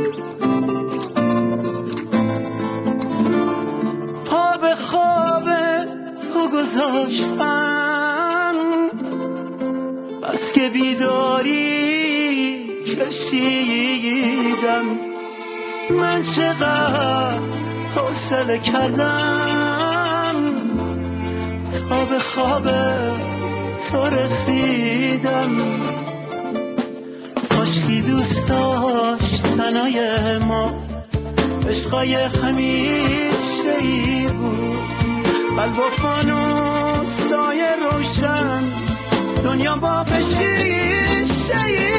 پا به خواب تو گذاشتم، بس که بیداری کشیدم. من چقدر حوصله کردم تا به خواب تو رسیدم. کاشکی دوست داشتنای ما عشقای همیشه ای بود. قلب و فانوسای روشن دنیا با شیشه ای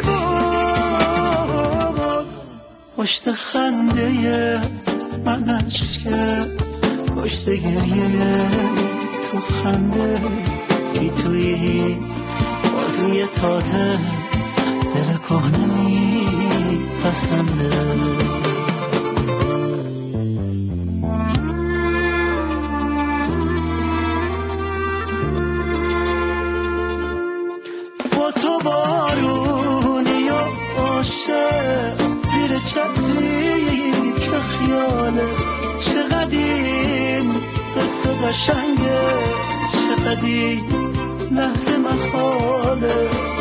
بود. پشت خنده من اشکه، پشت گریه تو خنده. بی تویی بازی تازه دل کهنه میپسنده. با تو بارونی و عاشق زیر چتری که خیاله. چقدر این قصه قشنگه، چقدر این لحظه محاله.